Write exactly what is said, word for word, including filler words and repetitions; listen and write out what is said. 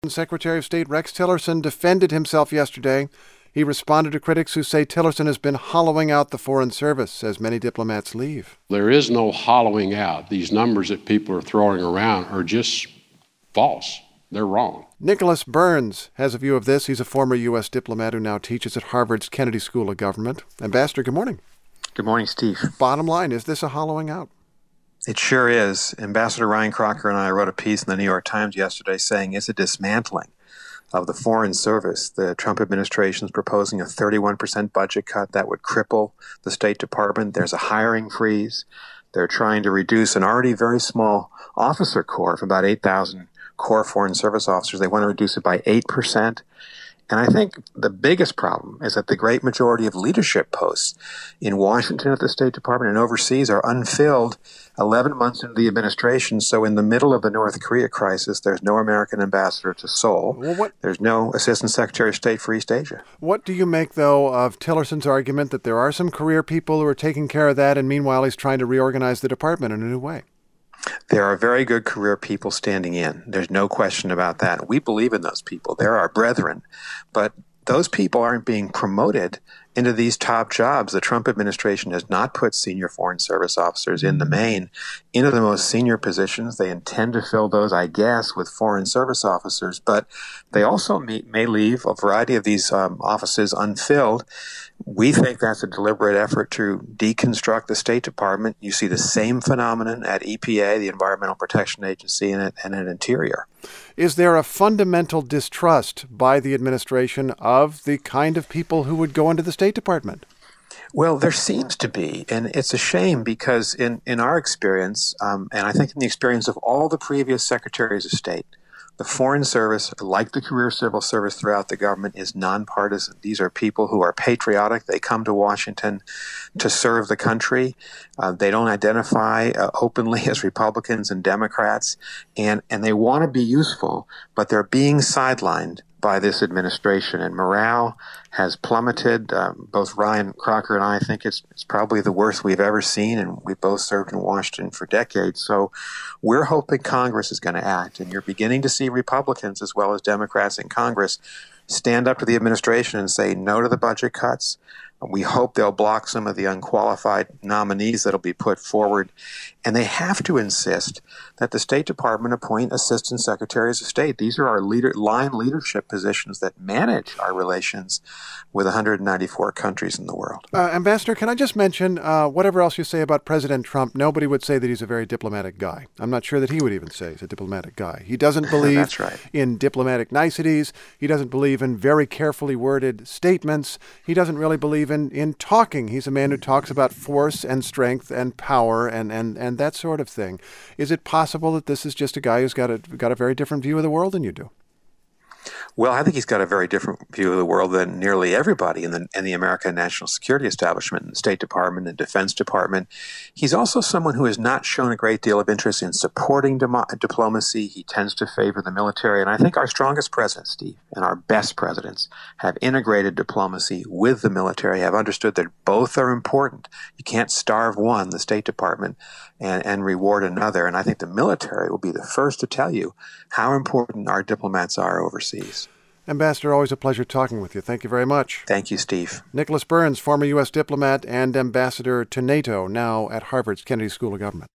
Secretary of State Rex Tillerson defended himself yesterday. He responded to critics who say Tillerson has been hollowing out the Foreign Service as many diplomats leave. There is no hollowing out. These numbers that people are throwing around are just false. They're wrong. Nicholas Burns has a view of this. He's a former U S diplomat who now teaches at Harvard's Kennedy School of Government. Ambassador, good morning. Good morning, Steve. Bottom line, is this a hollowing out? It sure is. Ambassador Ryan Crocker and I wrote a piece in the New York Times yesterday saying it's a dismantling of the Foreign Service. The Trump administration is proposing a thirty-one percent budget cut that would cripple the State Department. There's a hiring freeze. They're trying to reduce an already very small officer corps of about eight thousand core Foreign Service officers. They want to reduce it by eight percent. And I think the biggest problem is that the great majority of leadership posts in Washington at the State Department and overseas are unfilled eleven months into the administration. So in the middle of the North Korea crisis, there's no American ambassador to Seoul. Well, what, there's no Assistant Secretary of State for East Asia. What do you make, though, of Tillerson's argument that there are some career people who are taking care of that, and meanwhile he's trying to reorganize the department in a new way? There are very good career people standing in. There's no question about that. We believe in those people. They're our brethren. But those people aren't being promoted into these top jobs. The Trump administration has not put senior Foreign Service officers in the main into the most senior positions. They intend to fill those, I guess, with Foreign Service officers. But they also may, may leave a variety of these um, offices unfilled. We think that's a deliberate effort to deconstruct the State Department. You see the same phenomenon at E P A, the Environmental Protection Agency, and at, and at Interior. Is there a fundamental distrust by the administration of the kind of people who would go into the State Department? Well, there seems to be, and it's a shame because in, in our experience, um, and I think in the experience of all the previous secretaries of state, the Foreign Service, like the career civil service throughout the government, is nonpartisan. These are people who are patriotic. They come to Washington to serve the country. Uh, they don't identify uh, openly as Republicans and Democrats, and, and they want to be useful, but they're being sidelined by this administration, and morale has plummeted. Um, both Ryan Crocker and I think it's, it's probably the worst we've ever seen, and we both served in Washington for decades. So we're hoping Congress is going to act, and you're beginning to see Republicans as well as Democrats in Congress stand up to the administration and say no to the budget cuts. We hope they'll block some of the unqualified nominees that'll be put forward. And they have to insist that the State Department appoint assistant secretaries of state. These are our leader, line leadership positions that manage our relations with one hundred ninety-four countries in the world. Uh, Ambassador, can I just mention, uh, whatever else you say about President Trump, nobody would say that he's a very diplomatic guy. I'm not sure that he would even say he's a diplomatic guy. He doesn't believe That's right. in diplomatic niceties. He doesn't believe in very carefully worded statements. He doesn't really believe in, in talking. He's a man who talks about force and strength and power and, and, and that sort of thing. Is it possible that this is just a guy who's got a, got a very different view of the world than you do? Well, I think he's got a very different view of the world than nearly everybody in the in the American national security establishment, in the State Department and Defense Department. He's also someone who has not shown a great deal of interest in supporting demo- diplomacy. He tends to favor the military. And I think our strongest presidents, Steve, and our best presidents have integrated diplomacy with the military, have understood that both are important. You can't starve one, the State Department, and, and reward another. And I think the military will be the first to tell you how important our diplomats are overseas. Ambassador, always a pleasure talking with you. Thank you very much. Thank you, Steve. Nicholas Burns, former U S diplomat and ambassador to NATO, now at Harvard's Kennedy School of Government.